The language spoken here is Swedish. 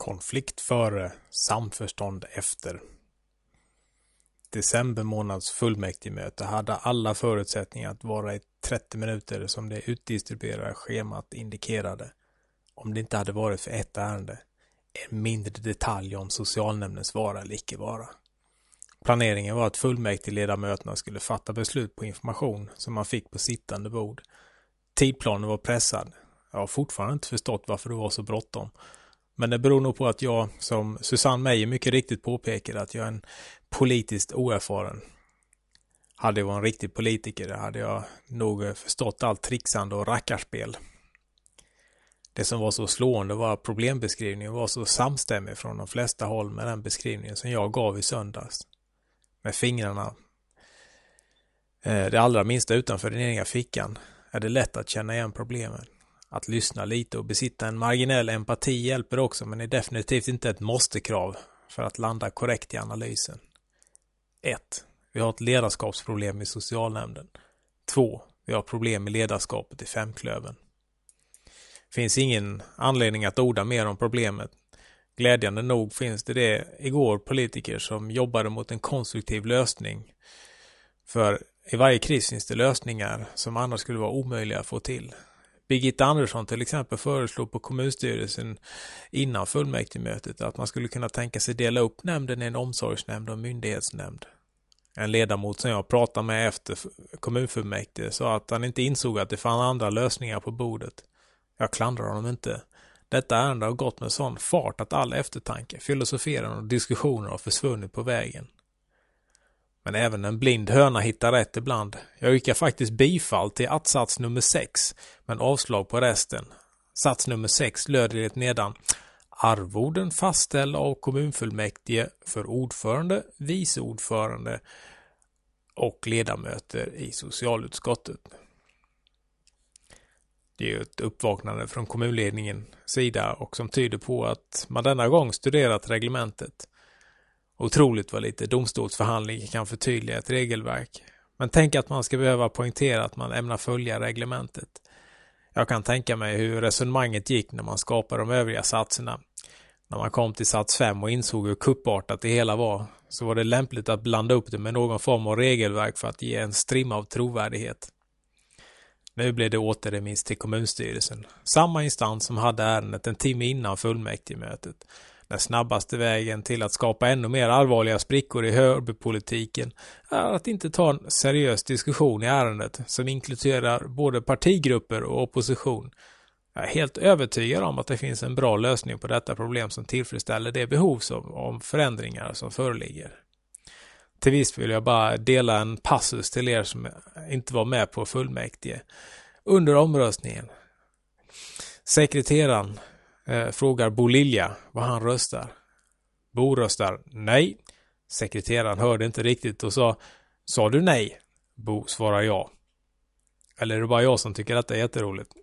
Konflikt före, samförstånd efter. December månads fullmäktigemöte hade alla förutsättningar att vara i 30 minuter som det utdistribuerade schemat indikerade. Om det inte hade varit för ett ärende, en mindre detalj om socialnämndens vara eller icke vara. Planeringen var att fullmäktigeledamöterna skulle fatta beslut på information som man fick på sittande bord. Tidplanen var pressad. Jag har fortfarande inte förstått varför det var så bråttom. Men det beror nog på att jag, som Susanne Meijer mycket riktigt påpekade, att jag är en politiskt oerfaren. Hade jag varit en riktig politiker hade jag nog förstått allt trixande och rackarspel. Det som var så slående var att problembeskrivningen var så samstämmig från de flesta håll med den beskrivningen som jag gav i söndags. Med fingrarna det allra minsta utanför den egna fickan är det lätt att känna igen problemen. Att lyssna lite och besitta en marginell empati hjälper också, men är definitivt inte ett måste-krav för att landa korrekt i analysen. 1. Vi har ett ledarskapsproblem i socialnämnden. 2. Vi har problem med ledarskapet i Femklövern. Finns ingen anledning att orda mer om problemet. Glädjande nog finns det igår politiker som jobbade mot en konstruktiv lösning. För i varje kris finns det lösningar som annars skulle vara omöjliga att få till. Birgitta Andersson till exempel föreslog på kommunstyrelsen innan fullmäktigemötet att man skulle kunna tänka sig dela upp nämnden i en omsorgsnämnd och en myndighetsnämnd. En ledamot som jag pratade med efter kommunfullmäktige sa att han inte insåg att det fanns andra lösningar på bordet. Jag klandrar honom inte. Detta ärende har gått med sån fart att all eftertanke, filosoferande och diskussioner har försvunnit på vägen. Men även en blind höna hittar rätt ibland. Jag yrkar faktiskt bifall till att-sats nummer 6, men avslag på resten. Sats nummer 6 löd enligt nedan: arvoden fastställda av kommunfullmäktige för ordförande, vice ordförande och ledamöter i socialutskottet. Det är ju ett uppvaknande från kommunledningens sida och som tyder på att man denna gång studerat reglementet. Otroligt vad lite domstolsförhandling kan förtydliga ett regelverk. Men tänk att man ska behöva poängtera att man ämnar följa reglementet. Jag kan tänka mig hur resonemanget gick när man skapade de övriga satserna. När man kom till sats 5 och insåg hur kuppartat det hela var, så var det lämpligt att blanda upp det med någon form av regelverk för att ge en strimma av trovärdighet. Nu blev det återremiss till kommunstyrelsen. Samma instans som hade ärendet en timme innan fullmäktigemötet. Den snabbaste vägen till att skapa ännu mer allvarliga sprickor i Hörbypolitiken är att inte ta en seriös diskussion i ärendet som inkluderar både partigrupper och opposition. Jag är helt övertygad om att det finns en bra lösning på detta problem som tillfredsställer det behov om förändringar som föreligger. Till viss vill jag bara dela en passus till er som inte var med på fullmäktige. Under omröstningen. Sekreteraren frågar Bo Lilja vad han röstar. Bo röstar nej. Sekreteraren hörde inte riktigt och sa du nej? Bo svarar ja. Eller är det bara jag som tycker att det är jätteroligt?